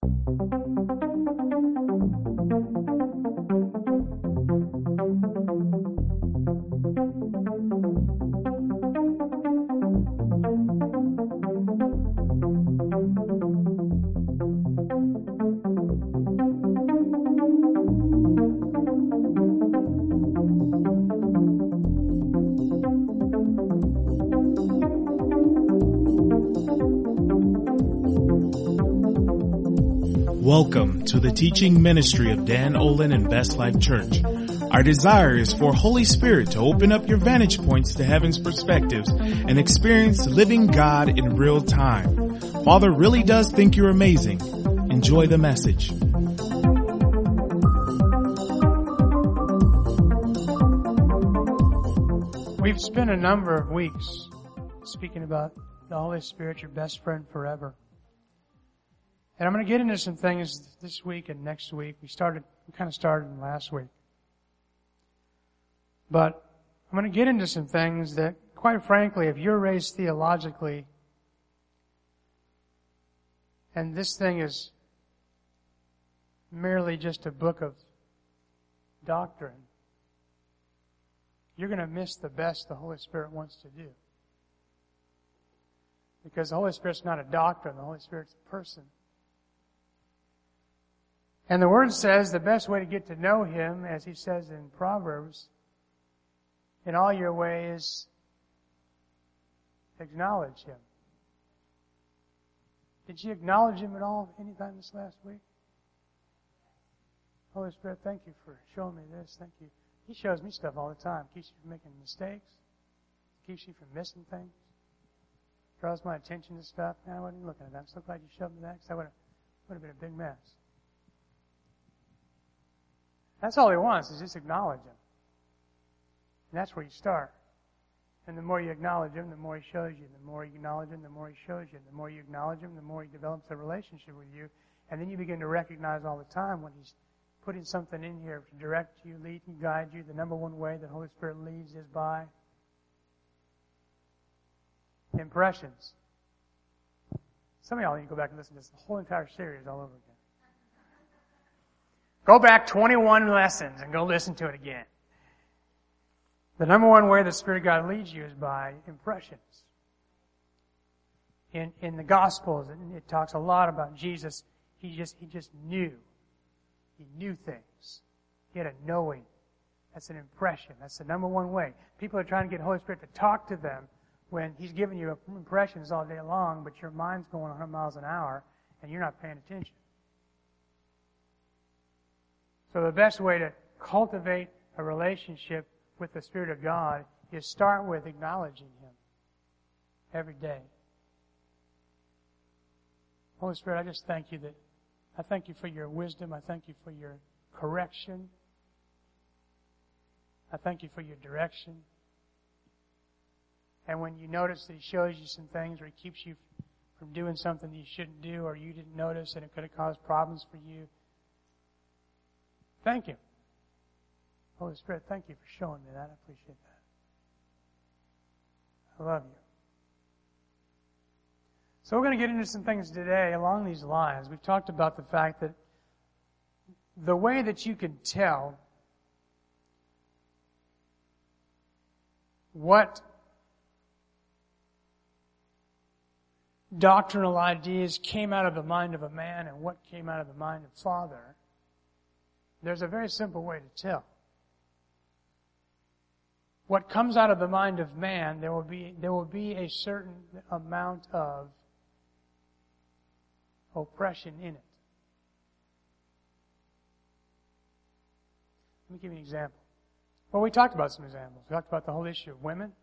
Welcome to the teaching ministry of Dan Olin and Best Life Church. Our desire is for Holy Spirit to open up your vantage points to heaven's perspectives and experience living God in real time. Father really does think you're amazing. Enjoy the message. We've spent a number of weeks speaking about the Holy Spirit, your best friend forever. And I'm going to get into some things this week and next week. We kind of started last week. But I'm going to get into some things that, quite frankly, if you're raised theologically, and this thing is merely just a book of doctrine, you're going to miss the best the Holy Spirit wants to do. Because the Holy Spirit's not a doctrine, the Holy Spirit's a person. And the Word says the best way to get to know Him, as He says in Proverbs, in all your ways, acknowledge Him. Did you acknowledge Him at all anytime this last week? Holy Spirit, thank you for showing me this. Thank you. He shows me stuff all the time. Keeps you from making mistakes. Keeps you from missing things. Draws my attention to stuff. Man, I wasn't even looking at that. I'm so glad you showed me that, because that would have been a big mess. That's all He wants, is just acknowledge Him. And that's where you start. And the more you acknowledge Him, the more He shows you. The more you acknowledge Him, the more He shows you. The more you acknowledge Him, the more He develops a relationship with you. And then you begin to recognize all the time when He's putting something in here to direct you, lead and guide you. The number one way the Holy Spirit leads is by impressions. Some of y'all need to go back and listen to this whole entire series all over again. Go back 21 lessons and go listen to it again. The number one way the Spirit of God leads you is by impressions. In the Gospels, it talks a lot about Jesus. He just knew. He knew things. He had a knowing. That's an impression. That's the number one way. People are trying to get the Holy Spirit to talk to them when He's giving you impressions all day long, but your mind's going 100 miles an hour and you're not paying attention. So the best way to cultivate a relationship with the Spirit of God is start with acknowledging Him every day. Holy Spirit, I just thank you I thank you for your wisdom. I thank you for your correction. I thank you for your direction. And when you notice that He shows you some things, or He keeps you from doing something that you shouldn't do, or you didn't notice and it could have caused problems for you, thank you. Holy Spirit, thank you for showing me that. I appreciate that. I love you. So we're going to get into some things today along these lines. We've talked about the fact that the way that you can tell what doctrinal ideas came out of the mind of a man and what came out of the mind of Father, there's a very simple way to tell. What comes out of the mind of man, there will be a certain amount of oppression in it. Let me give you an example. Well, we talked about some examples. We talked about the whole issue of women.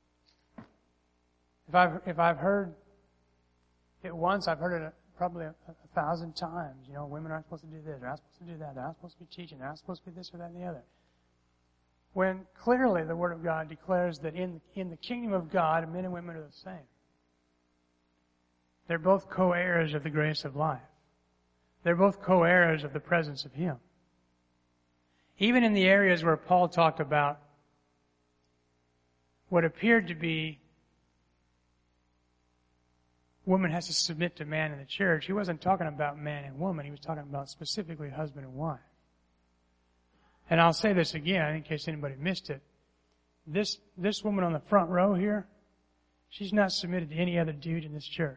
If I've heard it once, I've heard it probably a 1,000 times. You know, women aren't supposed to do this, they're not supposed to do that, they're not supposed to be teaching, they're not supposed to be this or that and the other. When clearly the Word of God declares that in the kingdom of God, men and women are the same. They're both co-heirs of the grace of life. They're both co-heirs of the presence of Him. Even in the areas where Paul talked about what appeared to be woman has to submit to man in the church, he wasn't talking about man and woman. He was talking about specifically husband and wife. And I'll say this again in case anybody missed it. This woman on the front row here, she's not submitted to any other dude in this church.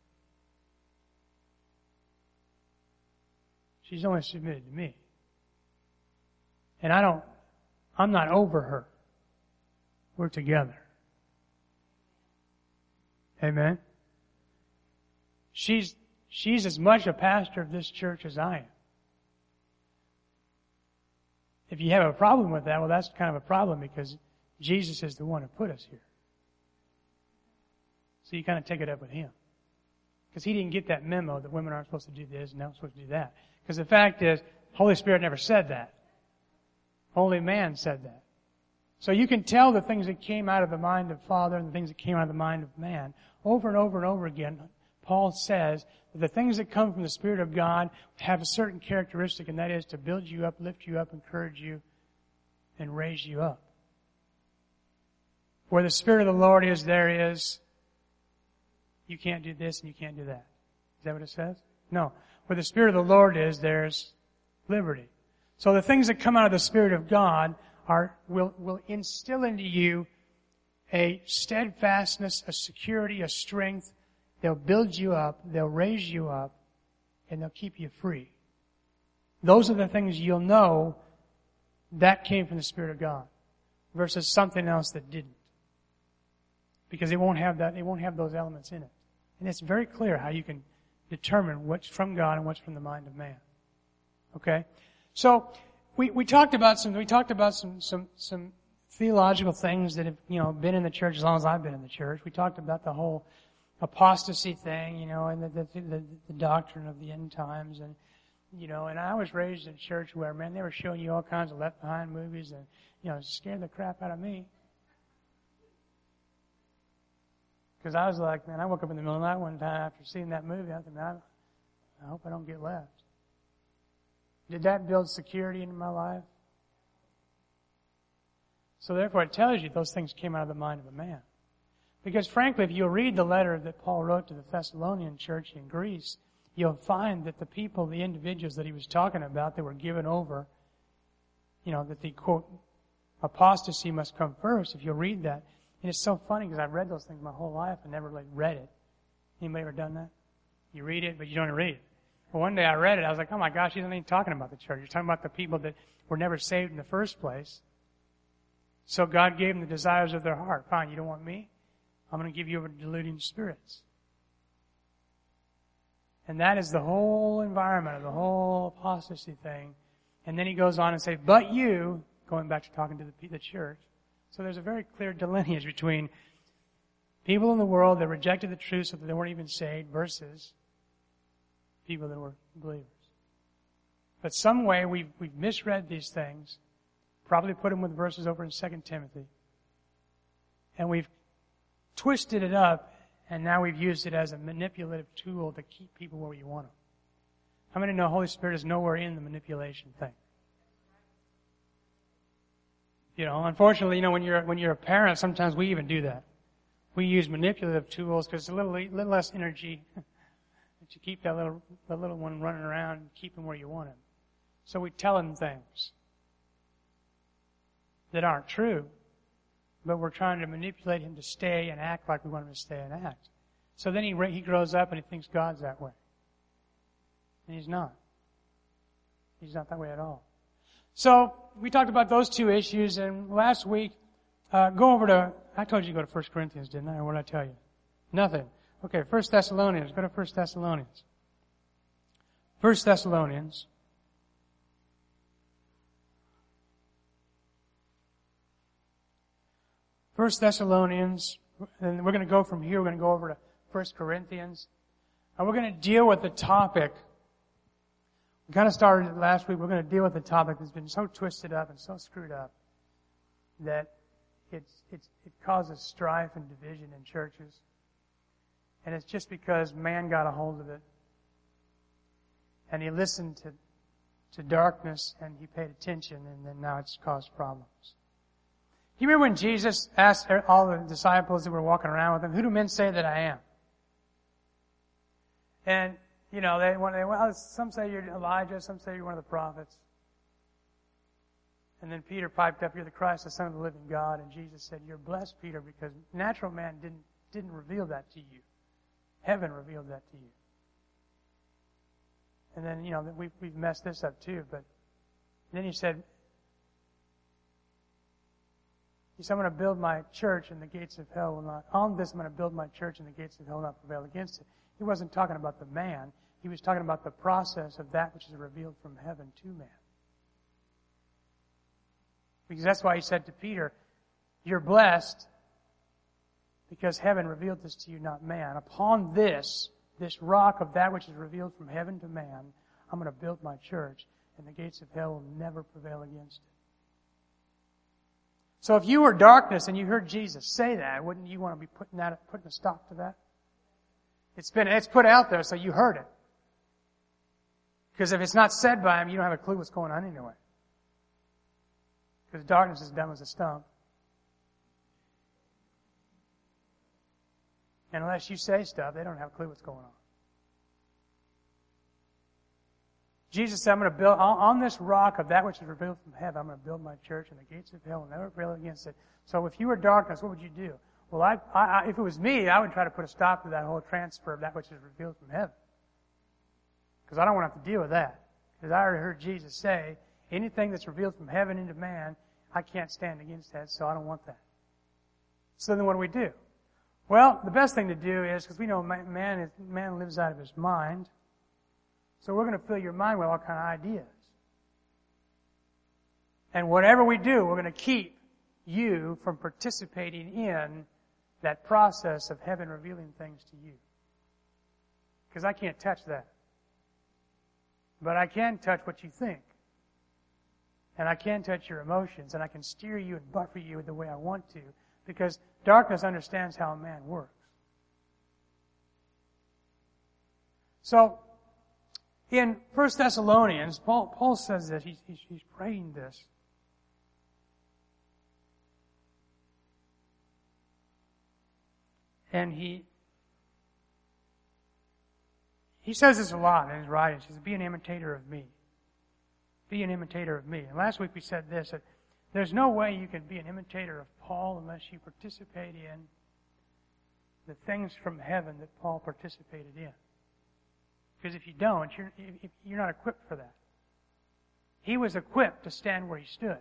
She's only submitted to me. And I'm not over her. We're together. Amen? She's as much a pastor of this church as I am. If you have a problem with that, well, that's kind of a problem because Jesus is the one who put us here. So you kind of take it up with Him. Because He didn't get that memo that women aren't supposed to do this and they're not supposed to do that. Because the fact is, Holy Spirit never said that. Only man said that. So you can tell the things that came out of the mind of Father and the things that came out of the mind of man. Over and over and over again, Paul says that the things that come from the Spirit of God have a certain characteristic, and that is to build you up, lift you up, encourage you, and raise you up. Where the Spirit of the Lord is, there is, you can't do this and you can't do that. Is that what it says? No. Where the Spirit of the Lord is, there's liberty. So the things that come out of the Spirit of God will instill into you a steadfastness, a security, a strength. They'll build you up, they'll raise you up, and they'll keep you free. Those are the things you'll know that came from the Spirit of God versus something else that didn't. Because it won't have that, it won't have those elements in it. And it's very clear how you can determine what's from God and what's from the mind of man. Okay? So, we talked about some theological things that have, been in the church as long as I've been in the church. We talked about the whole apostasy thing, and the doctrine of the end times, and I was raised in a church where, man, they were showing you all kinds of Left Behind movies, and it scared the crap out of me. Because I was like, man, I woke up in the middle of the night one time after seeing that movie. I thought, man, I hope I don't get left. Did that build security into my life? So therefore it tells you those things came out of the mind of a man. Because frankly, if you read the letter that Paul wrote to the Thessalonian church in Greece, you'll find that the people, the individuals that he was talking about that were given over, that the, quote, apostasy must come first, if you'll read that. And it's so funny because I've read those things my whole life and never read it. Anybody ever done that? You read it, but you don't read it. Well, one day I read it, I was like, oh my gosh, he's not even talking about the church. He's talking about the people that were never saved in the first place. So God gave them the desires of their heart. Fine, you don't want me? I'm going to give you over to deluding spirits. And that is the whole environment of the whole apostasy thing. And then he goes on and says, but you, going back to talking to the church. So there's a very clear delineation between people in the world that rejected the truth so that they weren't even saved versus people that were believers. But some way we've misread these things, probably put them with verses over in 2 Timothy, and we've twisted it up, and now we've used it as a manipulative tool to keep people where you want them. How many know the Holy Spirit is nowhere in the manipulation thing? Unfortunately, when you're a parent, sometimes we even do that. We use manipulative tools because it's a little less energy to keep the little one running around and keep him where you want him. So we tell him things that aren't true, but we're trying to manipulate him to stay and act like we want him to stay and act. So then he grows up and he thinks God's that way. And he's not. He's not that way at all. So we talked about those two issues, and last week, I told you to go to 1 Corinthians, didn't I? Or what did I tell you? Nothing. Okay, 1 Thessalonians. Go to 1 Thessalonians. 1 Thessalonians. First Thessalonians, and we're going to go from here, we're going to go over to 1 Corinthians, and we're going to deal with the topic. We kind of started it last week. We're going to deal with the topic that's been so twisted up and so screwed up that it causes strife and division in churches. And it's just because man got a hold of it. And he listened to darkness and he paid attention, and then now it's caused problems. Do you remember when Jesus asked all the disciples that were walking around with him, who do men say that I am? And, some say you're Elijah, some say you're one of the prophets. And then Peter piped up, you're the Christ, the Son of the living God. And Jesus said, you're blessed, Peter, because natural man didn't reveal that to you. Heaven revealed that to you. And then, we've messed this up too. But then he said, I'm going to build my church and the gates of hell will not, on this I'm going to build my church and the gates of hell will not prevail against it. He wasn't talking about the man. He was talking about the process of that which is revealed from heaven to man. Because that's why he said to Peter, you're blessed because heaven revealed this to you, not man. Upon this rock of that which is revealed from heaven to man, I'm going to build my church, and the gates of hell will never prevail against it. So if you were darkness and you heard Jesus say that, wouldn't you want to be putting a stop to that? It's put out there, so you heard it. Because if it's not said by him, you don't have a clue what's going on anyway. Because darkness is dumb as a stump. And unless you say stuff, they don't have a clue what's going on. Jesus said, I'm going to build, on this rock of that which is revealed from heaven, I'm going to build my church, and the gates of hell will never prevail against it. So if you were darkness, what would you do? Well, if it was me, I would try to put a stop to that whole transfer of that which is revealed from heaven. Because I don't want to have to deal with that. Because I already heard Jesus say, anything that's revealed from heaven into man, I can't stand against that, so I don't want that. So then what do? Well, the best thing to do is, because we know man lives out of his mind, so we're going to fill your mind with all kind of ideas. And whatever we do, we're going to keep you from participating in that process of heaven revealing things to you. Because I can't touch that. But I can touch what you think. And I can touch your emotions, and I can steer you and buffer you the way I want to, because darkness understands how a man works. So, in 1 Thessalonians, Paul says that he's praying this. And he says this a lot in his writings. He says, be an imitator of me. Be an imitator of me. And last week we said this, that there's no way you can be an imitator of Paul unless you participate in the things from heaven that Paul participated in. Because if you don't, you're not equipped for that. He was equipped to stand where he stood.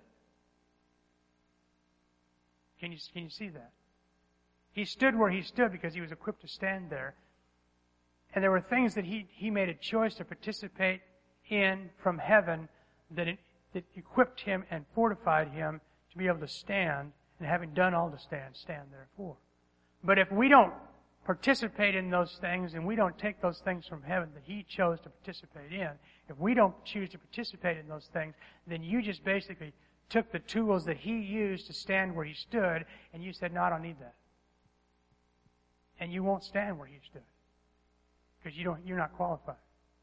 Can you see that? He stood where he stood because he was equipped to stand there. And there were things that he made a choice to participate in from heaven that equipped him and fortified him to be able to stand, and having done all to stand therefore. But if we don't participate in those things, and we don't take those things from heaven that he chose to participate in, if we don't choose to participate in those things, then you just basically took the tools that he used to stand where he stood, and you said, no, I don't need that. And you won't stand where he stood. Because you're not qualified.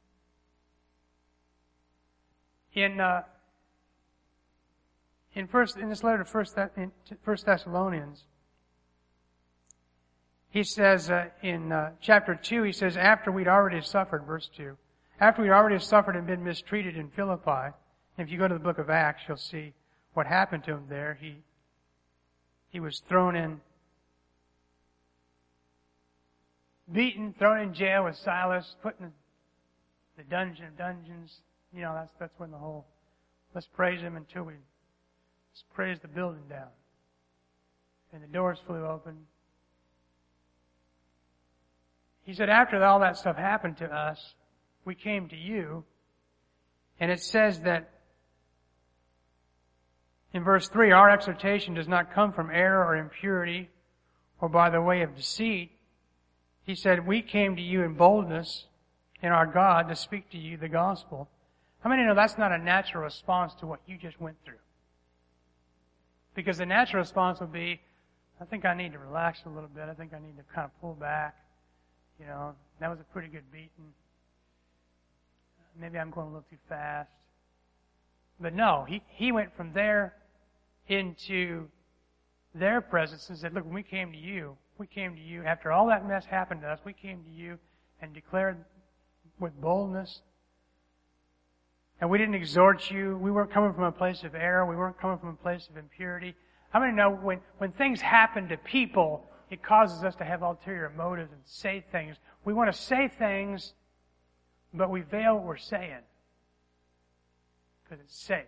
In this letter to 1 Thessalonians, he says in chapter 2, he says, after we'd already suffered, verse 2, after we'd already suffered and been mistreated in Philippi, and if you go to the book of Acts, you'll see what happened to him there. He was thrown in, beaten, thrown in jail with Silas, put in the dungeon of dungeons. You know, that's when the whole, let's praise him until let's praise the building down. And the doors flew open. He said, after all that stuff happened to us, we came to you. And it says that in verse 3, our exhortation does not come from error or impurity or by the way of deceit. He said, we came to you in boldness in our God to speak to you the gospel. How many know that's not a natural response to what you just went through? Because the natural response would be, I think I need to relax a little bit. I think I need to kind of pull back. You know, that was a pretty good beating. Maybe I'm going a little too fast. But no, he went from there into their presence and said, look, when we came to you, after all that mess happened to us, we came to you and declared with boldness. And we didn't exhort you. We weren't coming from a place of error. We weren't coming from a place of impurity. How many know when things happen to people, it causes us to have ulterior motives and say things. We want to say things, but we veil what we're saying because it's safe.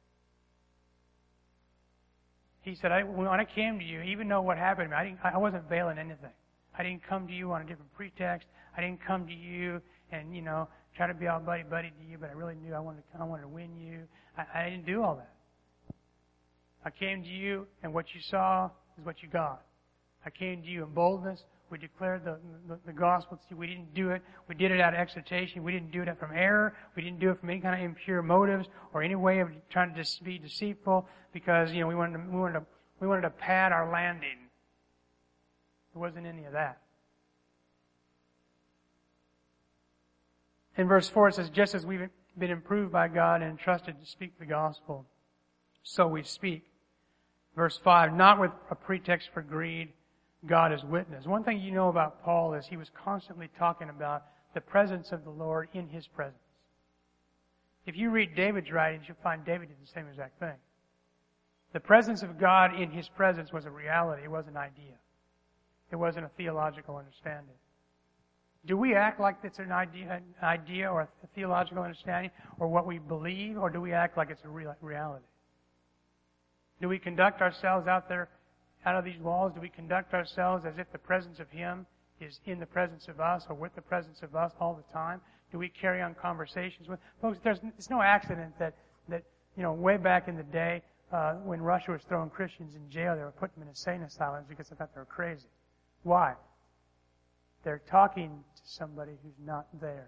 He said, when I came to you, even though what happened to me, I wasn't veiling anything. I didn't come to you on a different pretext. I didn't come to you and, try to be all buddy-buddy to you, but I really knew I wanted to win you. I didn't do all that. I came to you, and what you saw is what you got. I came to you in boldness. We declared the gospel to you. We didn't do it. We did it out of exhortation. We didn't do it from error. We didn't do it from any kind of impure motives or any way of trying to be deceitful because, we wanted to pad our landing. It wasn't any of that. In verse 4 it says, just as we've been improved by God and entrusted to speak the gospel, so we speak. Verse 5, not with a pretext for greed, God is witness. One thing you know about Paul is he was constantly talking about the presence of the Lord in his presence. If you read David's writings, you'll find David did the same exact thing. The presence of God in his presence was a reality. It was an idea. It wasn't a theological understanding. Do we act like it's an idea or a theological understanding or what we believe, or do we act like it's a reality? Do we conduct ourselves out there, out of these walls? Do we conduct ourselves as if the presence of Him is in the presence of us or with the presence of us all the time? Do we carry on conversations with folks? It's no accident that way back in the day when Russia was throwing Christians in jail, they were putting them in insane asylums because they thought they were crazy. Why? They're talking to somebody who's not there.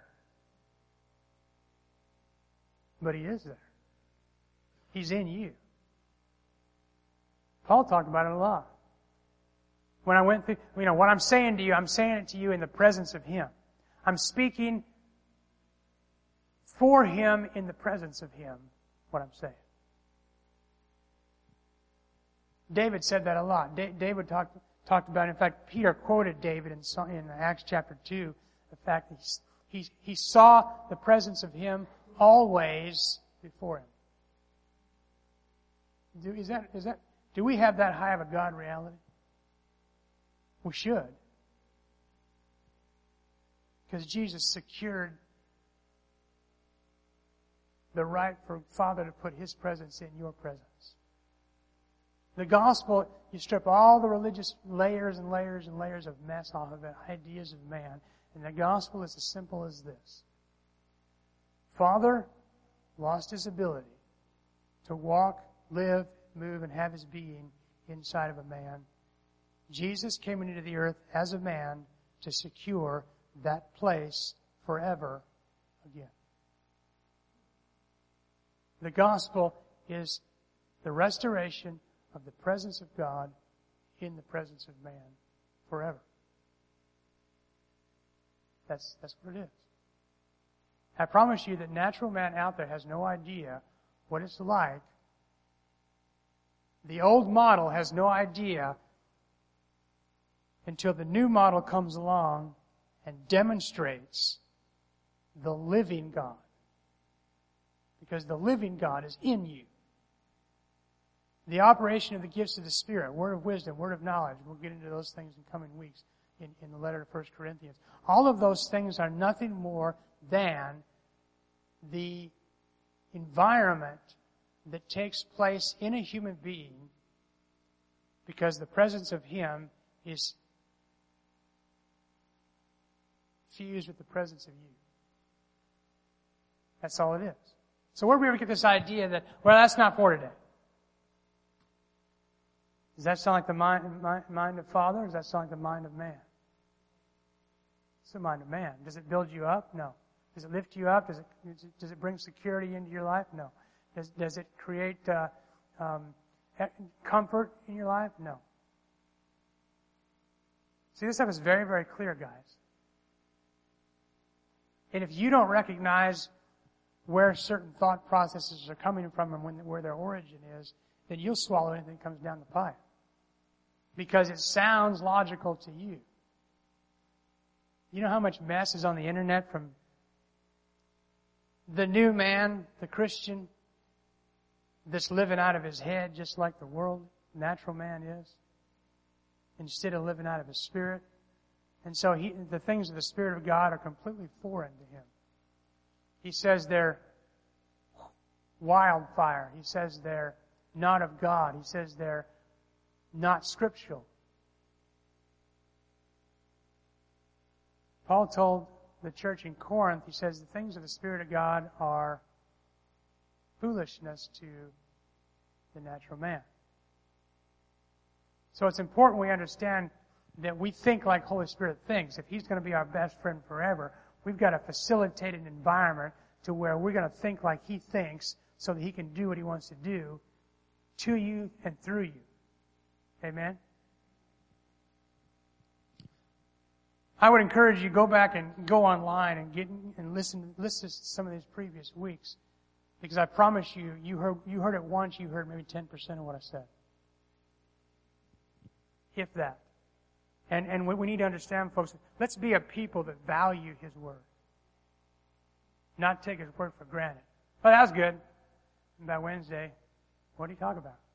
But He is there. He's in you. Paul talked about it a lot. When I went through, what I'm saying to you, I'm saying it to you in the presence of Him. I'm speaking for Him in the presence of Him, what I'm saying. David said that a lot. David talked about, in fact, Peter quoted David in Acts chapter 2, the fact that he saw the presence of Him always before him. Do we have that high of a God reality? We should. Because Jesus secured the right for Father to put His presence in your presence. The gospel, you strip all the religious layers and layers and layers of mess off of it, ideas of man, and the gospel is as simple as this. Father lost His ability to walk, live, move, and have His being inside of a man. Jesus came into the earth as a man to secure that place forever again. The gospel is the restoration of the presence of God in the presence of man forever. That's what it is. I promise you that natural man out there has no idea what it's like. The old model has no idea until the new model comes along and demonstrates the living God. Because the living God is in you. The operation of the gifts of the Spirit, word of wisdom, word of knowledge. We'll get into those things in coming weeks in the letter to 1 Corinthians. All of those things are nothing more than the environment that takes place in a human being because the presence of Him is fused with the presence of you. That's all it is. So where do we ever get this idea that, that's not for today? Does that sound like the mind of Father, or does that sound like the mind of man? It's the mind of man. Does it build you up? No. Does it lift you up? Does it bring security into your life? No. Does it create comfort in your life? No. See, this stuff is very, very clear, guys. And if you don't recognize where certain thought processes are coming from and where their origin is, then you'll swallow anything that comes down the pipe. Because it sounds logical to you. You know how much mess is on the internet from the new man, the Christian, that's living out of his head just like the world, natural man is, instead of living out of his spirit. And so the things of the Spirit of God are completely foreign to him. He says they're wildfire. He says they're not of God. He says they're not scriptural. Paul told the church in Corinth, he says the things of the Spirit of God are foolishness to the natural man. So it's important we understand that we think like Holy Spirit thinks. If He's going to be our best friend forever, we've got to facilitate an environment to where we're going to think like He thinks so that He can do what He wants to do to you and through you. Amen? I would encourage you, go back and go online and listen to some of these previous weeks. Because I promise you, you heard it once, you heard maybe 10% of what I said. If that. And what we need to understand, folks, let's be a people that value His Word. Not take His Word for granted. Well, that was good. And by Wednesday, what did He talk about?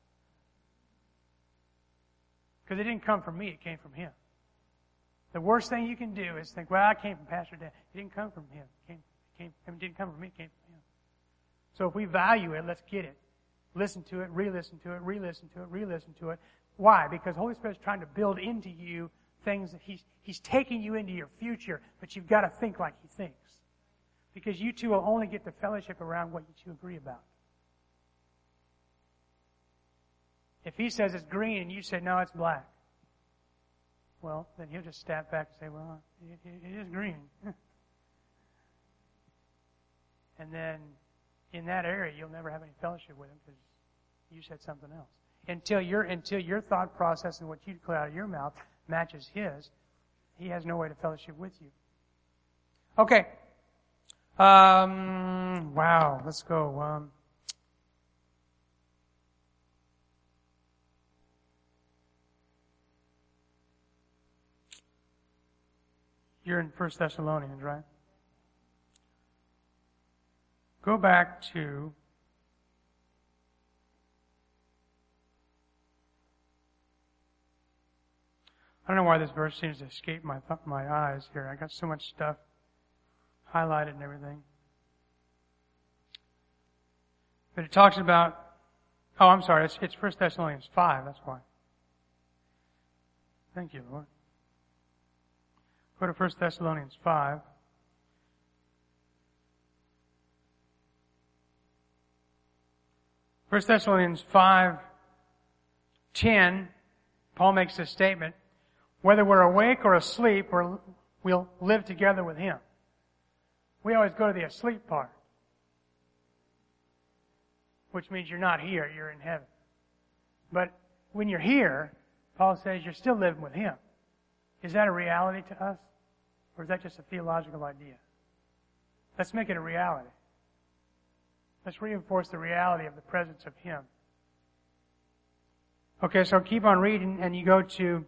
Because it didn't come from me, it came from Him. The worst thing you can do is think, well, I came from Pastor Dan. It didn't come from him. It didn't come from me, it came from him. So if we value it, let's get it. Listen to it, re-listen to it, re-listen to it, re-listen to it. Why? Because the Holy Spirit's trying to build into you things that He's taking you into your future, but you've got to think like He thinks. Because you two will only get the fellowship around what you two agree about. If He says it's green and you say, no, it's black, well, then He'll just step back and say, well, it is green. And then in that area, you'll never have any fellowship with Him because you said something else. Until your thought process and what you declare out of your mouth matches His, He has no way to fellowship with you. Okay. Wow. Let's go. You're in 1 Thessalonians, right? Go back to I don't know why this verse seems to escape my eyes here. I got so much stuff highlighted and everything. But it talks about, I'm sorry, it's 1 Thessalonians 5, that's why. Thank you, Lord. Go to 1 Thessalonians 5. First Thessalonians 5:10, Paul makes this statement, whether we're awake or asleep, we'll live together with Him. We always go to the asleep part, which means you're not here, you're in heaven. But when you're here, Paul says you're still living with Him. Is that a reality to us? Or is that just a theological idea? Let's make it a reality. Let's reinforce the reality of the presence of Him. Okay, so keep on reading and you go to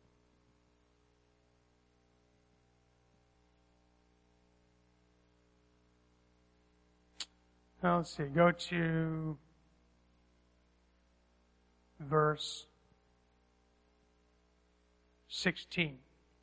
let's see, go to verse 16.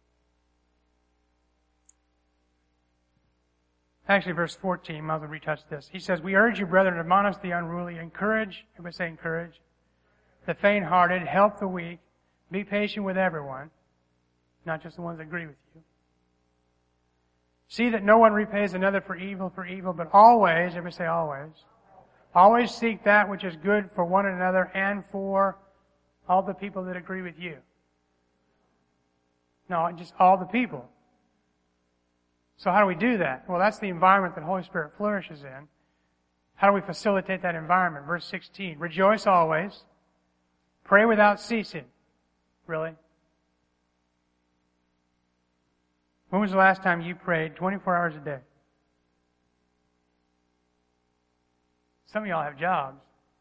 Actually, verse 14, might as well retouch this. He says, we urge you, brethren, admonish the unruly, encourage, everybody say encourage, the faint-hearted, help the weak, be patient with everyone, not just the ones that agree with you. See that no one repays another for evil, but always, everybody say always seek that which is good for one another and for all the people that agree with you. No, just all the people. So how do we do that? Well, that's the environment that the Holy Spirit flourishes in. How do we facilitate that environment? Verse 16, rejoice always, pray without ceasing. Really? When was the last time you prayed 24 hours a day? Some of y'all have jobs.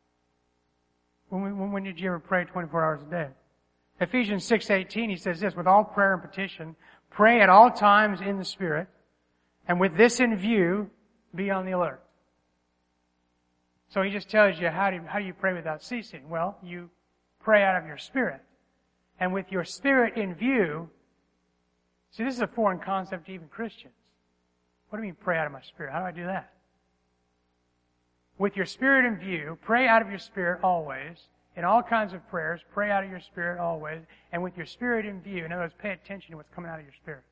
When did you ever pray 24 hours a day? Ephesians 6:18, he says this, with all prayer and petition, pray at all times in the Spirit, and with this in view, Be on the alert. So he just tells you how do you pray without ceasing? Well, you pray out of your spirit. And with your spirit in view, see, this is a foreign concept to even Christians. What do you mean pray out of my spirit? How do I do that? With your spirit in view, pray out of your spirit always. In all kinds of prayers, pray out of your spirit always. And with your spirit in view, in other words, pay attention to what's coming out of your spirit.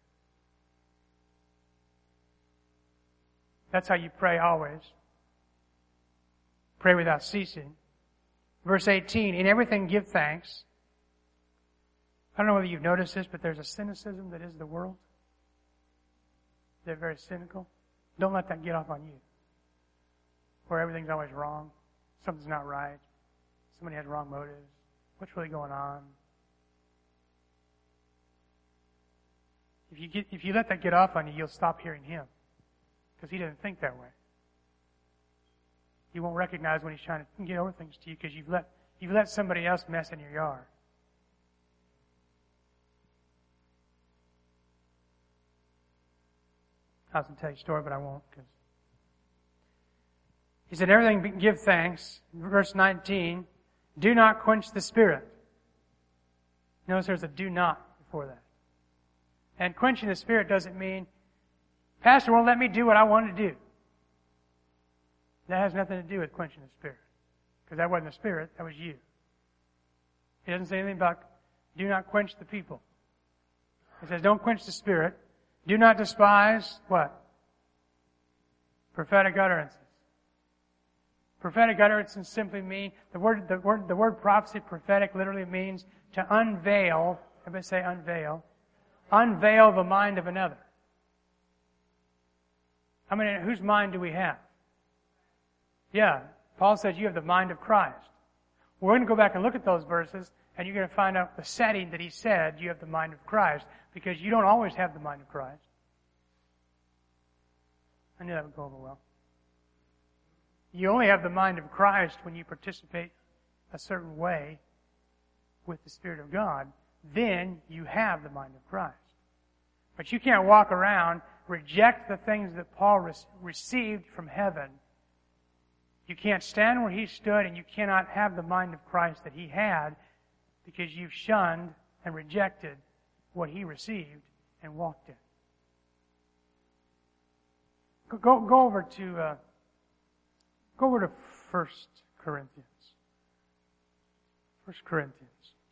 That's how you pray always. Pray without ceasing. Verse 18, in everything give thanks. I don't know whether you've noticed this, but there's a cynicism that is the world. They're very cynical. Don't let that get off on you. Where everything's always wrong. Something's not right. Somebody has wrong motives. What's really going on? If you let that get off on you, you'll stop hearing him. Because he doesn't think that way. You won't recognize when he's trying to get over things to you because you've let somebody else mess in your yard. I was going to tell you a story, but I won't. Because he said, everything give thanks. Verse 19, do not quench the spirit. Notice there's a do not before that. And quenching the spirit doesn't mean, Pastor won't let me do what I want to do. That has nothing to do with quenching the spirit. Because that wasn't the spirit, that was you. He doesn't say anything about do not quench the people. He says don't quench the spirit. Do not despise what? Prophetic utterances. Prophetic utterances simply mean, the word prophecy, prophetic, literally means to unveil, everybody say unveil, unveil the mind of another. Whose mind do we have? Yeah, Paul says you have the mind of Christ. We're going to go back and look at those verses, and you're going to find out the setting that he said you have the mind of Christ, because you don't always have the mind of Christ. I knew that would go over well. You only have the mind of Christ when you participate a certain way with the Spirit of God. Then you have the mind of Christ. But you can't walk around, reject the things that Paul received from heaven. You can't stand where he stood, and you cannot have the mind of Christ that he had, because you've shunned and rejected what he received and walked in. Go over to 1 Corinthians. 1 Corinthians.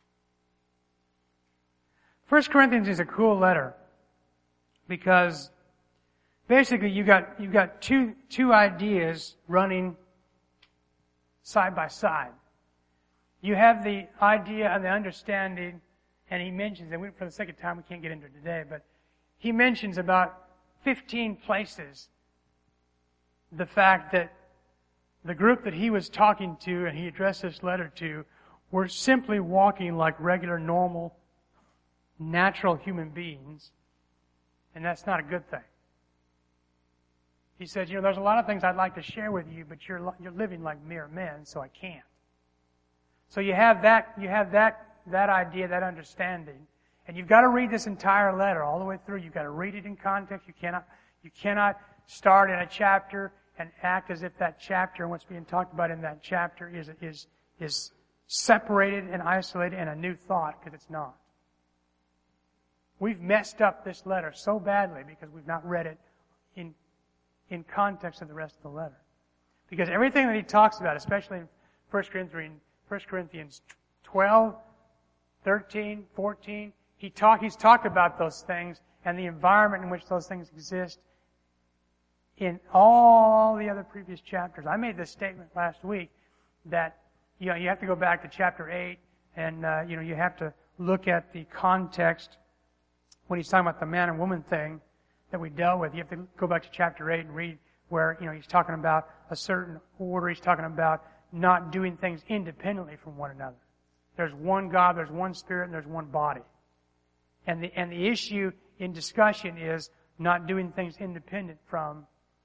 1 Corinthians is a cool letter because basically you got two ideas running side by side. You have the idea and the understanding, and he mentions, and for the sake of time we can't get into it today, but he mentions about 15 places the fact that the group that he was talking to and he addressed this letter to were simply walking like regular, normal, natural human beings, and that's not a good thing. He said, there's a lot of things I'd like to share with you, but you're living like mere men, so I can't. So you have that idea, that understanding, and you've got to read this entire letter all the way through. You've got to read it in context. You cannot start in a chapter and act as if that chapter and what's being talked about in that chapter is separated and isolated and a new thought, because it's not. We've messed up this letter so badly because we've not read it in context of the rest of the letter. Because everything that he talks about, especially in 1 Corinthians 12, 13, 14, he's talked about those things and the environment in which those things exist in all the other previous chapters. I made this statement last week that you have to go back to chapter 8 and you have to look at the context when he's talking about the man and woman thing that we dealt with. You have to go back to chapter 8 and read where he's talking about a certain order. He's talking about not doing things independently from one another. There's one God, there's one Spirit, and there's one body. And the issue in discussion is not doing things independent from,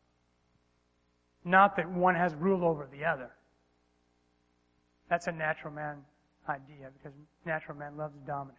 not that one has rule over the other. That's a natural man idea, because natural man loves to dominate.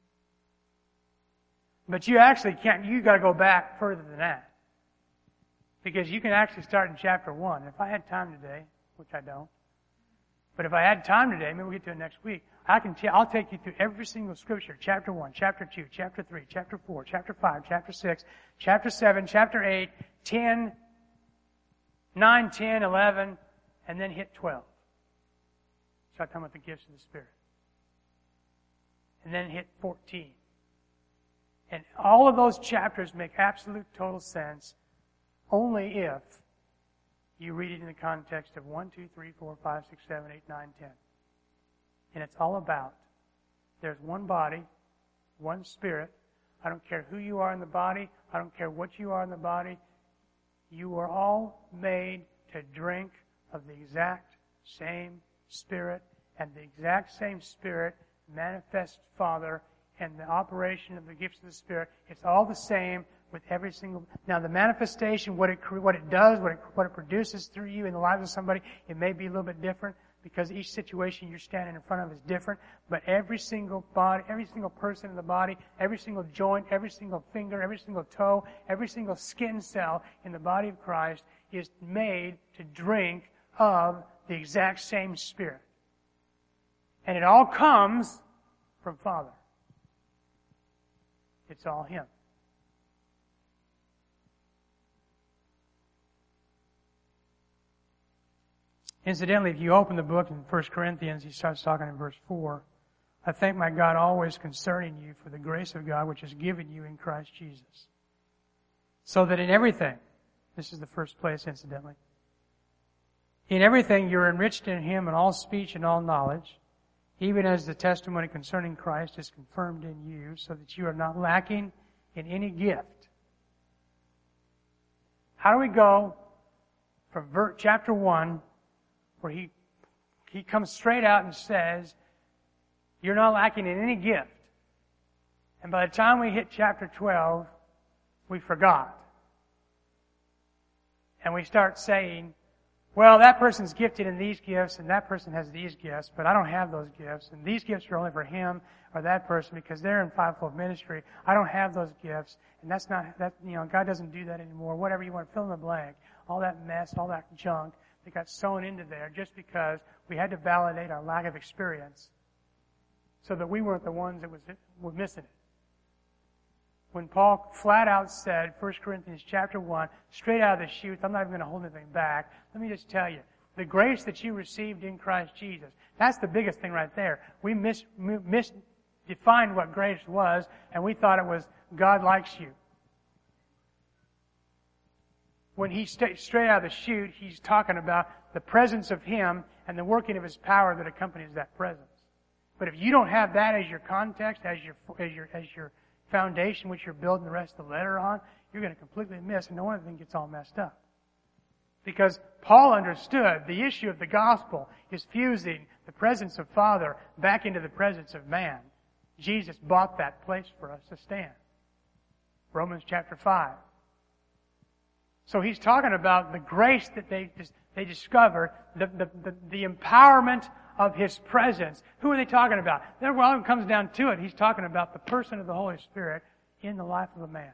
But you actually can't, you got to go back further than that. Because you can actually start in chapter 1. If I had time today, which I don't, but if I had time today, maybe we'll get to it next week, I'll take you through every single scripture. Chapter 1, chapter 2, chapter 3, chapter 4, chapter 5, chapter 6, chapter 7, chapter 8, 10, 9, 10, 11, and then hit 12. Start talking about the gifts of the Spirit. And then hit 14. And all of those chapters make absolute total sense only if you read it in the context of 1, 2, 3, 4, 5, 6, 7, 8, 9, 10. And it's all about there's one body, one Spirit. I don't care who you are in the body. I don't care what you are in the body. You are all made to drink of the exact same Spirit, and the exact same Spirit manifests Father, and the operation of the gifts of the Spirit. It's all the same with every single. Now, the manifestation, what it does, what it produces through you in the lives of somebody, it may be a little bit different because each situation you're standing in front of is different. But every single body, every single person in the body, every single joint, every single finger, every single toe, every single skin cell in the body of Christ is made to drink of the exact same Spirit. And it all comes from Father. It's all Him. Incidentally, if you open the book in 1 Corinthians, he starts talking in verse 4. I thank my God always concerning you for the grace of God which is given you in Christ Jesus. So that in everything, this is the first place incidentally, in everything you're enriched in Him in all speech and all knowledge, even as the testimony concerning Christ is confirmed in you, so that you are not lacking in any gift. How do we go from chapter 1, where he comes straight out and says, you're not lacking in any gift. And by the time we hit chapter 12, we forgot. And we start saying, well, that person's gifted in these gifts, and that person has these gifts, but I don't have those gifts, and these gifts are only for him or that person because they're in fivefold ministry. I don't have those gifts, and God doesn't do that anymore. Whatever you want to fill in the blank, all that mess, all that junk that got sewn into there just because we had to validate our lack of experience so that we weren't the ones that were missing it. When Paul flat out said, 1 Corinthians chapter 1, straight out of the chute, I'm not even going to hold anything back. Let me just tell you, the grace that you received in Christ Jesus, that's the biggest thing right there. We misdefined what grace was, and we thought it was God likes you. When he straight out of the chute, he's talking about the presence of Him and the working of His power that accompanies that presence. But if you don't have that as your context, as your foundation which you're building the rest of the letter on, you're going to completely miss, and no wonder the thing gets all messed up. Because Paul understood the issue of the gospel is fusing the presence of Father back into the presence of man. Jesus bought that place for us to stand. Romans chapter 5. So he's talking about the grace that they discovered, the empowerment of His presence. Who are they talking about? Well, when it comes down to it, he's talking about the person of the Holy Spirit in the life of a man.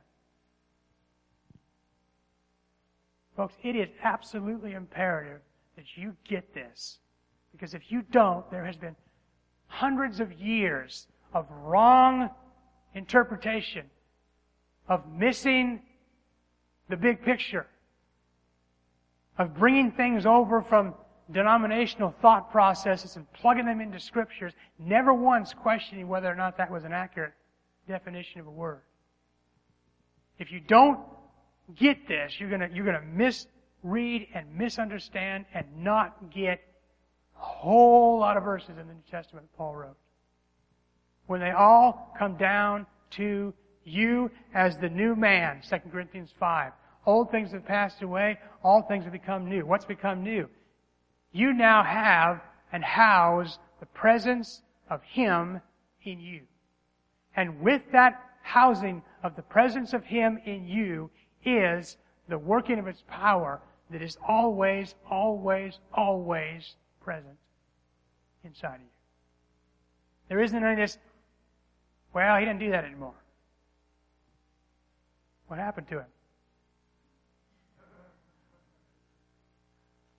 Folks, it is absolutely imperative that you get this. Because if you don't, there has been hundreds of years of wrong interpretation, of missing the big picture, of bringing things over from denominational thought processes and plugging them into scriptures, never once questioning whether or not that was an accurate definition of a word. If you don't get this, you're gonna misread and misunderstand and not get a whole lot of verses in the New Testament that Paul wrote. When they all come down to you as the new man, 2 Corinthians 5. Old things have passed away, all things have become new. What's become new? You now have and house the presence of Him in you. And with that housing of the presence of Him in you is the working of His power that is always, always, always present inside of you. There isn't any of this, well, He didn't do that anymore. What happened to Him?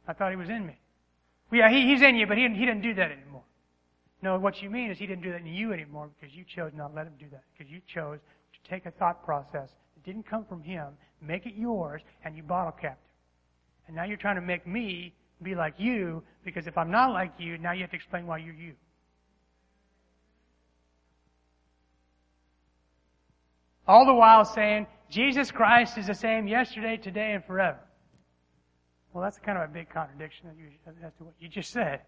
I thought He was in me. Well, yeah, He's in you, but He didn't do that anymore. No, what you mean is He didn't do that in you anymore because you chose not to let Him do that. Because you chose to take a thought process that didn't come from Him, make it yours, and you bottle capped it. And now you're trying to make me be like you, because if I'm not like you, now you have to explain why you're you. All the while saying, Jesus Christ is the same yesterday, today, and forever. Well, that's kind of a big contradiction as to what you just said.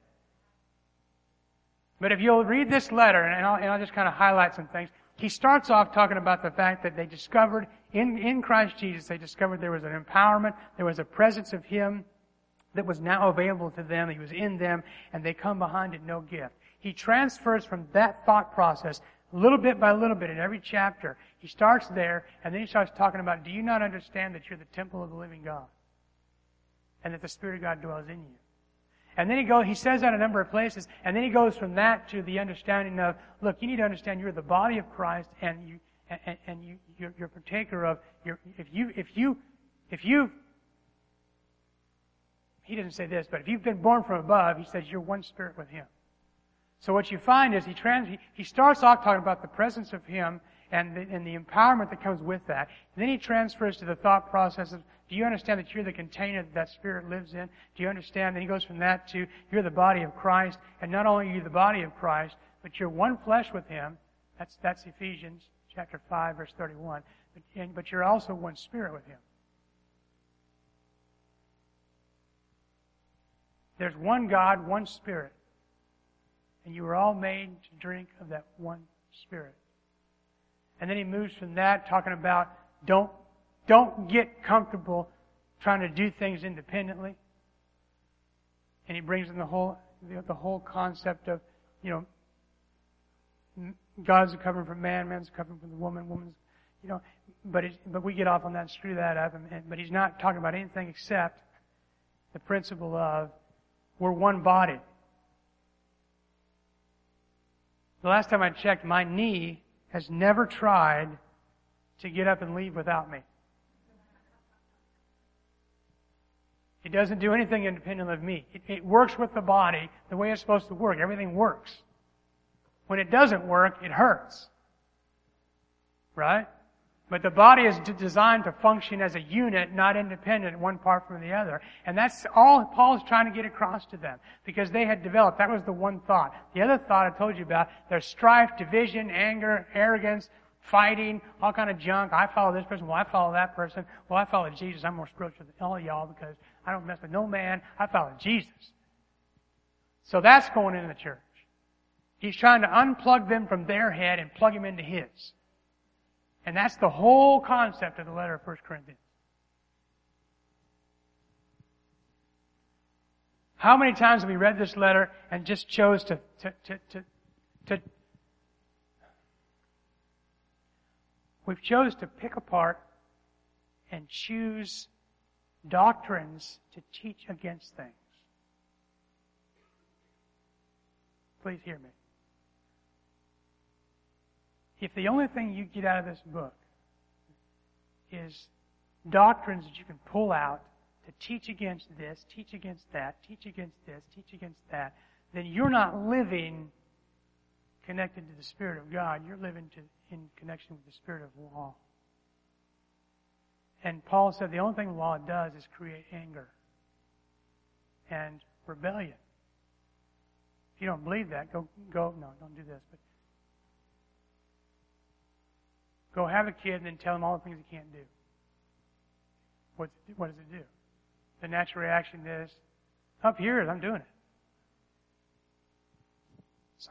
But if you'll read this letter, and I'll just kind of highlight some things. He starts off talking about the fact that they discovered, in Christ Jesus, they discovered there was an empowerment, there was a presence of Him that was now available to them. He was in them, and they come behind it no gift. He transfers from that thought process, little bit by little bit in every chapter. He starts there, and then he starts talking about, do you not understand that you're the temple of the living God? And that the Spirit of God dwells in you. And then he says that a number of places, and then he goes from that to the understanding of, look, you need to understand you're the body of Christ, and you're partaker of, if you, he doesn't say this, but if you've been born from above, he says you're one spirit with Him. So what you find is he starts off talking about the presence of Him and the empowerment that comes with that. And then he transfers to the thought process of, do you understand that you're the container that Spirit lives in? Do you understand? Then he goes from that to, you're the body of Christ. And not only are you the body of Christ, but you're one flesh with Him. That's Ephesians chapter 5, verse 31. But you're also one spirit with Him. There's one God, one Spirit. And you were all made to drink of that one Spirit. And then he moves from that, talking about don't get comfortable trying to do things independently. And he brings in the whole concept of, God's covering from man, man's covering from the woman's, but we get off on that and screw that up. But he's not talking about anything except the principle of we're one body. The last time I checked, my knee has never tried to get up and leave without me. It doesn't do anything independent of me. It works with the body the way it's supposed to work. Everything works. When it doesn't work, it hurts. Right? But the body is designed to function as a unit, not independent, one part from the other. And that's all Paul's trying to get across to them. Because they had developed, that was the one thought. The other thought I told you about, there's strife, division, anger, arrogance, fighting, all kind of junk. I follow this person, well I follow that person. Well I follow Jesus, I'm more spiritual than all of y'all because I don't mess with no man. I follow Jesus. So that's going into the church. He's trying to unplug them from their head and plug them into His. And that's the whole concept of the letter of 1 Corinthians. How many times have we read this letter and just chose to we've chose to pick apart and choose doctrines to teach against things. Please hear me. If the only thing you get out of this book is doctrines that you can pull out to teach against this, teach against that, teach against this, teach against that, then you're not living connected to the Spirit of God. You're living in connection with the spirit of law. And Paul said the only thing law does is create anger and rebellion. If you don't believe that, no, don't do this, but go have a kid and then tell him all the things he can't do. What does it do? The natural reaction is, up here, I'm doing it. Sorry.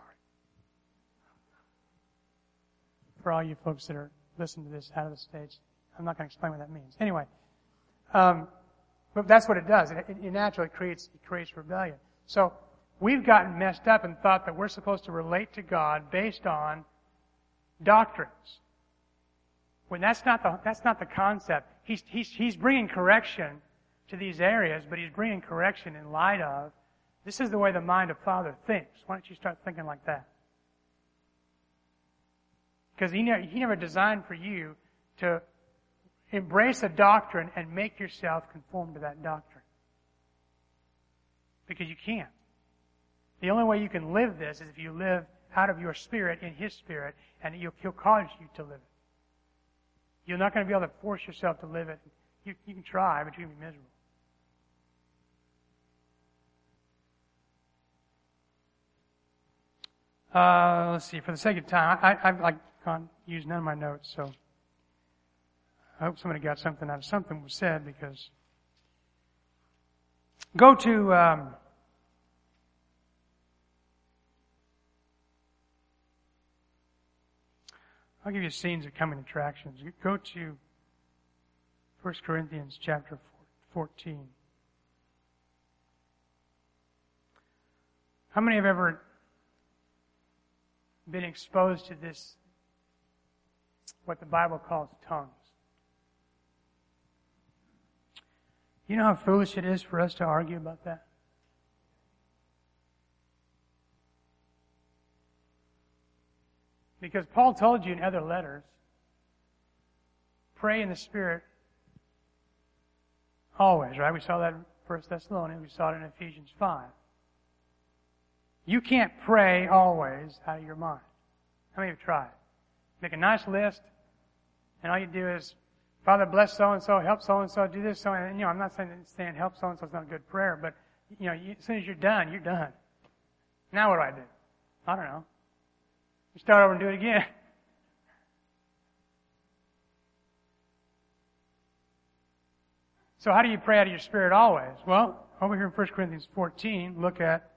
For all you folks that are listening to this out of the stage, I'm not going to explain what that means. Anyway, but that's what it does. It naturally creates rebellion. So we've gotten messed up and thought that we're supposed to relate to God based on doctrines. When that's not the concept. He's bringing correction to these areas, but he's bringing correction in light of, this is the way the mind of Father thinks. Why don't you start thinking like that? Because he never designed for you to embrace a doctrine and make yourself conform to that doctrine. Because you can't. The only way you can live this is if you live out of your spirit in His Spirit, and He'll cause you to live it. You're not going to be able to force yourself to live it. You can try, but you're going to be miserable. Let's see. For the sake of time, I've used none of my notes, so I hope somebody got something out of something was said, because go to I'll give you scenes of coming attractions. Go to 1 Corinthians chapter 14. How many have ever been exposed to this, what the Bible calls tongues? You know how foolish it is for us to argue about that? Because Paul told you in other letters, pray in the Spirit always, right? We saw that in 1 Thessalonians. We saw it in Ephesians 5. You can't pray always out of your mind. How many have tried? Make a nice list, and all you do is, Father, bless so-and-so, help so-and-so, do this, so-and-so. I'm not saying help so-and-so is not a good prayer, but, as soon as you're done, you're done. Now what do? I don't know. You start over and do it again. So how do you pray out of your spirit always? Well, over here in 1 Corinthians 14, look at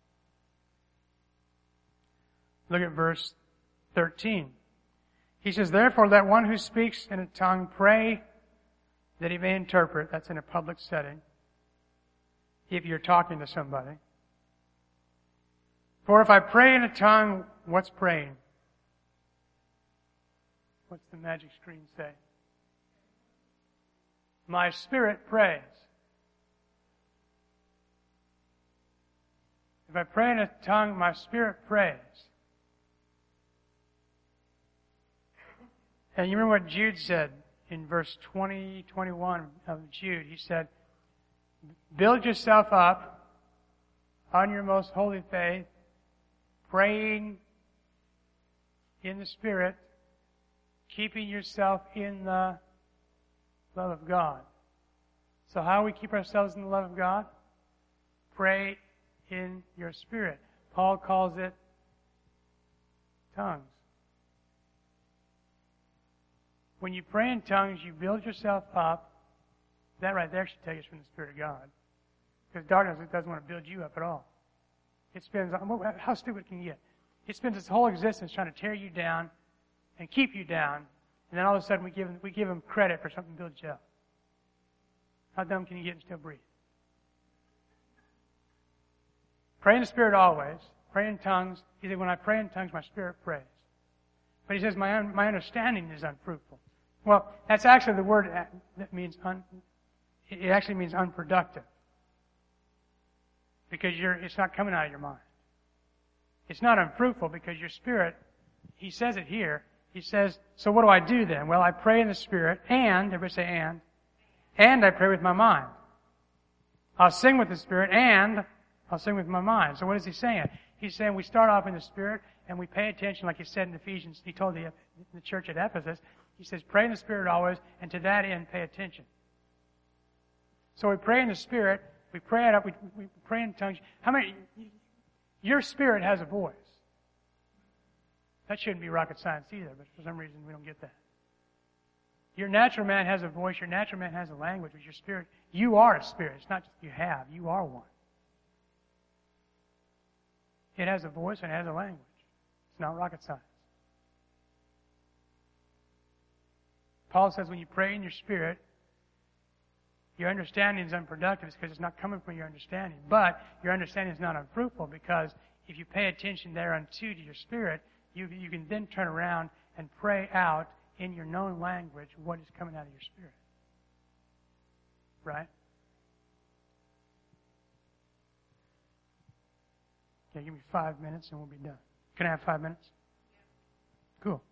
verse 13. He says, therefore let one who speaks in a tongue pray that he may interpret. That's in a public setting. If you're talking to somebody. For if I pray in a tongue, what's praying? What's the magic screen say? My spirit prays. If I pray in a tongue, my spirit prays. And you remember what Jude said in verse 20, 21 of Jude. He said, build yourself up on your most holy faith, praying in the Spirit, keeping yourself in the love of God. So how do we keep ourselves in the love of God? Pray in your spirit. Paul calls it tongues. When you pray in tongues, you build yourself up. That right there should take us from the Spirit of God. Because darkness doesn't want to build you up at all. It spends, how stupid can you get? It spends its whole existence trying to tear you down and keep you down. And then all of a sudden we give him credit for something to build you up. How dumb can you get and still breathe? Pray in the Spirit always. Pray in tongues. He said, when I pray in tongues, my spirit prays. But he says, my understanding is unfruitful. Well, that's actually the word that means, it actually means unproductive. Because it's not coming out of your mind. It's not unfruitful because your spirit, he says it here, he says, so what do I do then? Well, I pray in the Spirit and, everybody say and I pray with my mind. I'll sing with the Spirit and I'll sing with my mind. So what is he saying? He's saying we start off in the Spirit and we pay attention, like he said in Ephesians, he told the church at Ephesus, he says, pray in the Spirit always, and to that end, pay attention. So we pray in the Spirit, we pray it up, we pray in tongues. Your spirit has a voice. That shouldn't be rocket science either, but for some reason we don't get that. Your natural man has a voice, your natural man has a language, but your spirit, you are a spirit. It's not just you have, you are one. It has a voice and it has a language. It's not rocket science. Paul says when you pray in your spirit, your understanding is unproductive. It's because it's not coming from your understanding. But your understanding is not unfruitful because if you pay attention thereunto to your spirit, you can then turn around and pray out in your known language what is coming out of your spirit. Right? Okay, give me 5 minutes and we'll be done. Can I have 5 minutes? Cool.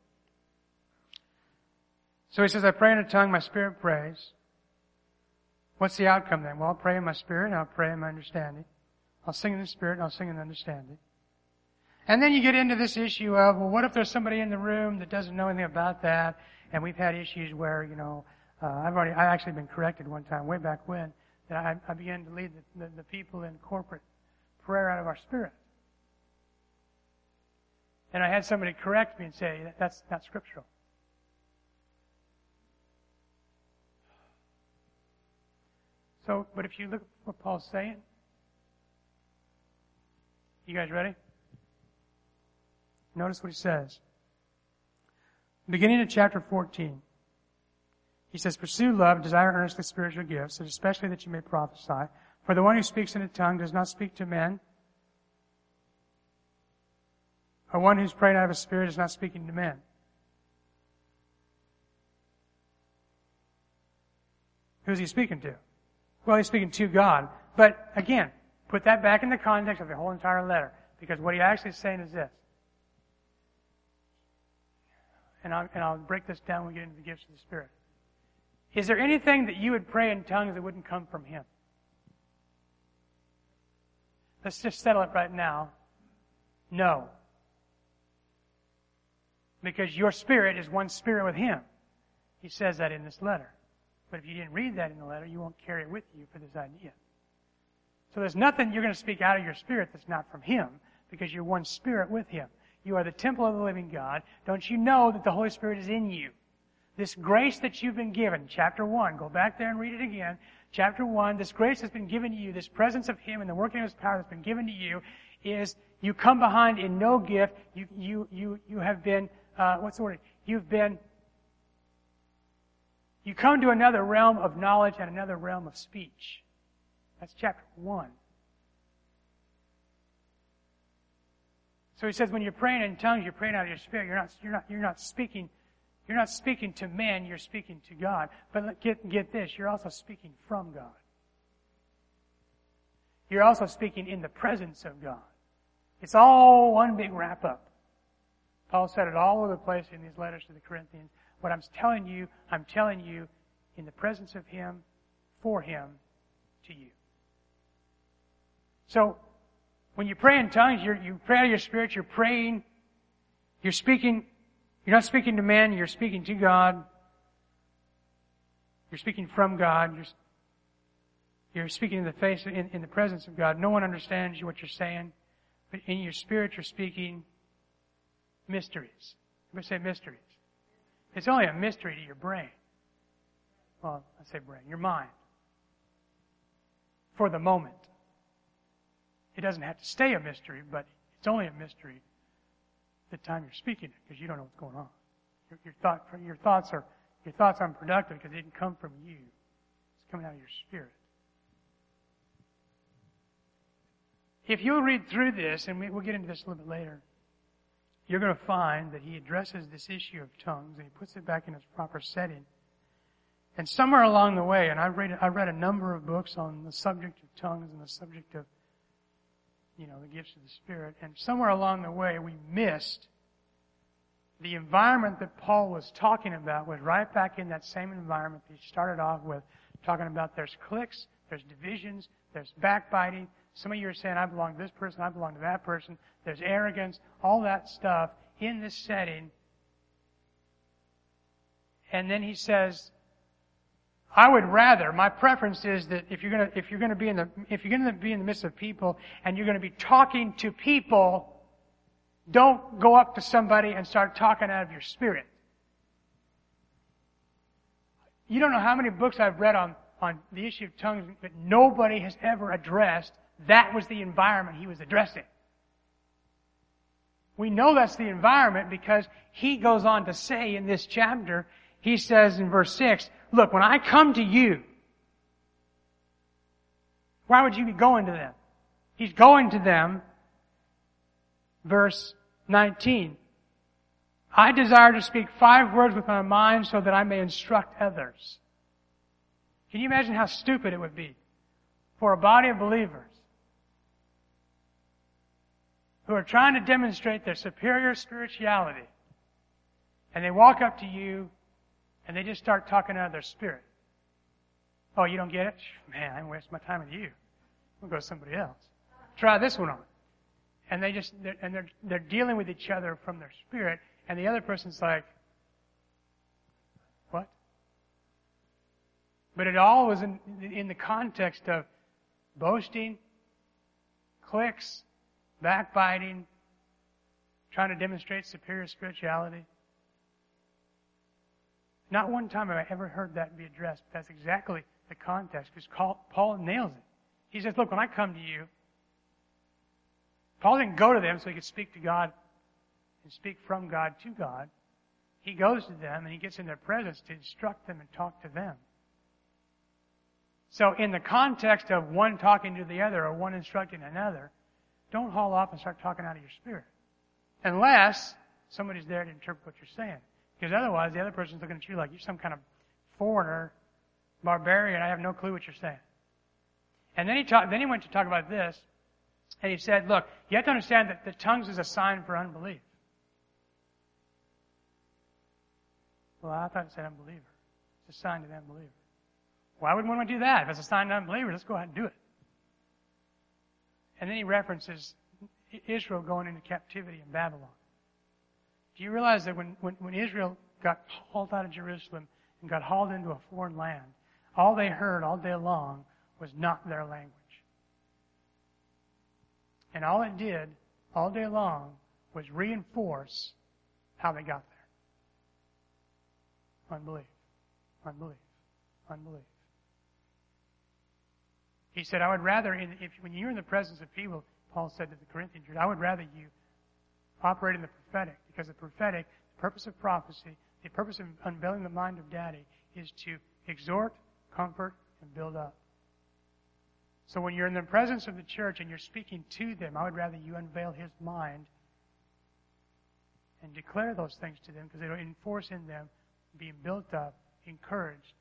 So he says, I pray in a tongue, my spirit prays. What's the outcome then? Well, I'll pray in my spirit and I'll pray in my understanding. I'll sing in the Spirit and I'll sing in understanding. And then you get into this issue of, well, what if there's somebody in the room that doesn't know anything about that? And we've had issues where, I actually been corrected one time, way back when, that I began to lead the people in corporate prayer out of our spirit. And I had somebody correct me and say, that's not scriptural. So, but if you look at what Paul's saying, you guys ready? Notice what he says. Beginning of chapter 14, he says, pursue love, desire earnestly spiritual gifts, and especially that you may prophesy. For the one who speaks in a tongue does not speak to men, or one who's praying out of a spirit is not speaking to men. Who's he speaking to? Well, he's speaking to God. But again, put that back in the context of the whole entire letter, because what he actually is saying is this. And I'll break this down when we get into the gifts of the Spirit. Is there anything that you would pray in tongues that wouldn't come from Him? Let's just settle it right now. No. Because your spirit is one spirit with Him. He says that in this letter. But if you didn't read that in the letter, you won't carry it with you for this idea. So there's nothing you're going to speak out of your spirit that's not from Him, because you're one spirit with Him. You are the temple of the living God. Don't you know that the Holy Spirit is in you? This grace that you've been given, chapter 1, go back there and read it again. Chapter 1, this grace has been given to you, this presence of Him and the working of His power that's been given to you, is you come behind in no gift. You have been, you come to another realm of knowledge and another realm of speech. That's chapter 1. So he says, when you're praying in tongues, you're praying out of your spirit. You're not speaking to men. You're speaking to God. But get this: you're also speaking from God. You're also speaking in the presence of God. It's all one big wrap up. Paul said it all over the place in these letters to the Corinthians. What I'm telling you in the presence of Him, for Him, to you. So, when you pray in tongues, you pray out of your spirit, you're praying, you're speaking, you're not speaking to men, you're speaking to God. You're speaking from God. You're speaking in the presence of God. No one understands you what you're saying, but in your spirit you're speaking mysteries. Everybody say mysteries. It's only a mystery to your brain. Well, I say brain, your mind. For the moment. It doesn't have to stay a mystery, but it's only a mystery the time you're speaking it, because you don't know what's going on. Your thoughts are unproductive because they didn't come from you. It's coming out of your spirit. If you'll read through this, and we'll get into this a little bit later, you're going to find that he addresses this issue of tongues and he puts it back in its proper setting. And somewhere along the way, and I read a number of books on the subject of tongues and the subject of the gifts of the Spirit. And somewhere along the way, we missed the environment that Paul was talking about was right back in that same environment that he started off with, talking about there's cliques, there's divisions, there's backbiting. Some of you are saying, I belong to this person, I belong to that person. There's arrogance, all that stuff in this setting. And then he says, I would rather, my preference is that if you're going to be in the midst of people and you're going to be talking to people, don't go up to somebody and start talking out of your spirit. You don't know how many books I've read on the issue of tongues that nobody has ever addressed. That was the environment he was addressing. We know that's the environment because he goes on to say in this chapter, he says in verse 6, look, when I come to you, why would you be going to them? He's going to them, verse 19. I desire to speak 5 words with my mind so that I may instruct others. Can you imagine how stupid it would be for a body of believers who are trying to demonstrate their superior spirituality, and they walk up to you and they just start talking out of their spirit. Oh, you don't get it? Man, I'm wasting my time with you. We'll go to somebody else. try this one on. And they're dealing with each other from their spirit, and the other person's like, what? But it all was in the context of boasting, cliques, backbiting, trying to demonstrate superior spirituality. Not one time have I ever heard that be addressed, but that's exactly the context, because Paul nails it. He says, look, when I come to you, Paul didn't go to them so he could speak to God and speak from God to God. He goes to them and he gets in their presence to instruct them and talk to them. So in the context of one talking to the other or one instructing another, don't haul off and start talking out of your spirit. Unless somebody's there to interpret what you're saying. Because otherwise the other person's looking at you like you're some kind of foreigner, barbarian, I have no clue what you're saying. And then he went to talk about this. And he said, look, you have to understand that the tongues is a sign for unbelief. Well, I thought it said unbeliever. It's a sign to the unbeliever. Why would one want to do that? If it's a sign to unbelievers, let's go ahead and do it. And then he references Israel going into captivity in Babylon. Do you realize that when Israel got hauled out of Jerusalem and got hauled into a foreign land, all they heard all day long was not their language. And all it did, all day long, was reinforce how they got there. Unbelief. Unbelief. Unbelief. He said, I would rather, when you're in the presence of people, Paul said to the Corinthians, I would rather you operate in the prophetic, because the prophetic, the purpose of prophecy, the purpose of unveiling the mind of Daddy is to exhort, comfort, and build up. So when you're in the presence of the church and you're speaking to them, I would rather you unveil His mind and declare those things to them, because it'll enforce in them being built up, encouraged.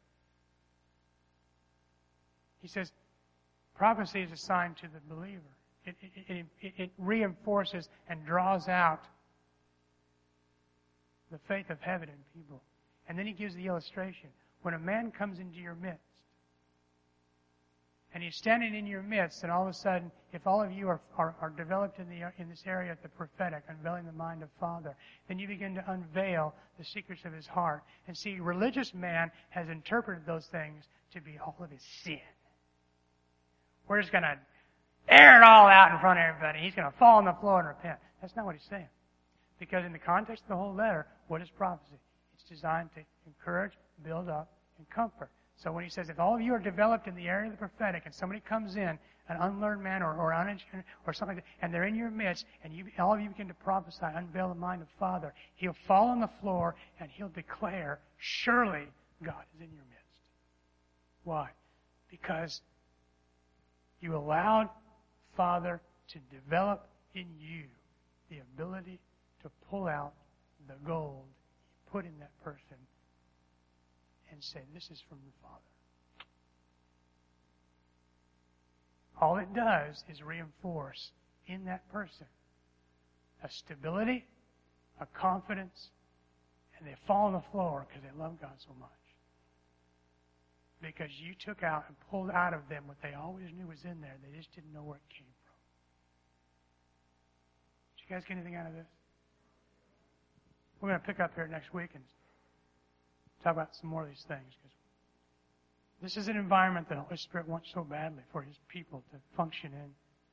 He says, prophecy is a sign to the believer. It reinforces and draws out the faith of heaven in people. And then he gives the illustration. When a man comes into your midst, and he's standing in your midst, and all of a sudden, if all of you are developed in this area of the prophetic, unveiling the mind of Father, then you begin to unveil the secrets of his heart. And see, religious man has interpreted those things to be all of his sin. We're just going to air it all out in front of everybody. He's going to fall on the floor and repent. That's not what he's saying. Because in the context of the whole letter, what is prophecy? It's designed to encourage, build up, and comfort. So when he says, if all of you are developed in the area of the prophetic, and somebody comes in, an unlearned man or uneducated or something like that, and they're in your midst, and all of you begin to prophesy, unveil the mind of Father, he'll fall on the floor and he'll declare, surely God is in your midst. Why? Because you allowed Father to develop in you the ability to pull out the gold He put in that person and say, this is from the Father. All it does is reinforce in that person a stability, a confidence, and they fall on the floor because they love God so much. Because you took out and pulled out of them what they always knew was in there. They just didn't know where it came from. Did you guys get anything out of this? We're going to pick up here next week and talk about some more of these things. Because this is an environment that the Holy Spirit wants so badly for His people to function in.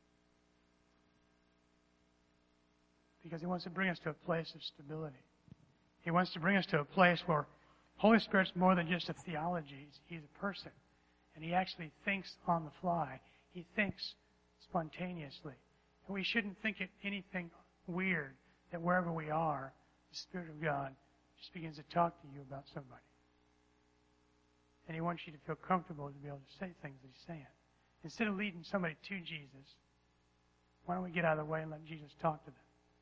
Because He wants to bring us to a place of stability. He wants to bring us to a place where Holy Spirit's more than just a theology. He's a person. And He actually thinks on the fly. He thinks spontaneously. And we shouldn't think it anything weird that wherever we are, the Spirit of God just begins to talk to you about somebody. And He wants you to feel comfortable to be able to say things that He's saying. Instead of leading somebody to Jesus, why don't we get out of the way and let Jesus talk to them?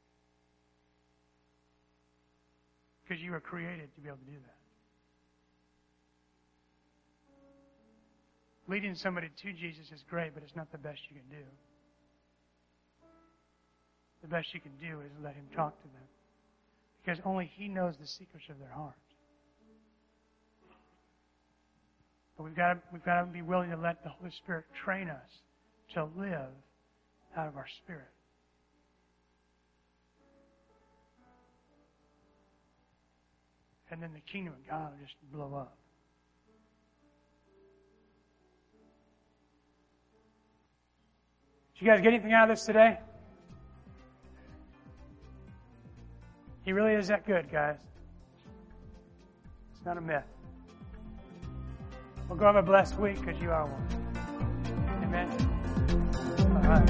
Because you were created to be able to do that. Leading somebody to Jesus is great, but it's not the best you can do. The best you can do is let Him talk to them. Because only He knows the secrets of their heart. But we've got to be willing to let the Holy Spirit train us to live out of our spirit. And then the kingdom of God will just blow up. Did you guys get anything out of this today? He really is that good, guys. It's not a myth. Well, go have a blessed week because you are one. Amen. All right.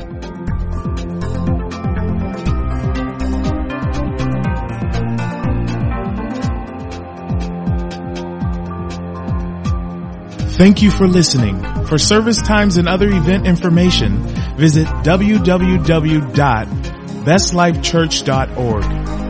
Thank you for listening. For service times and other event information, visit www.bestlifechurch.org.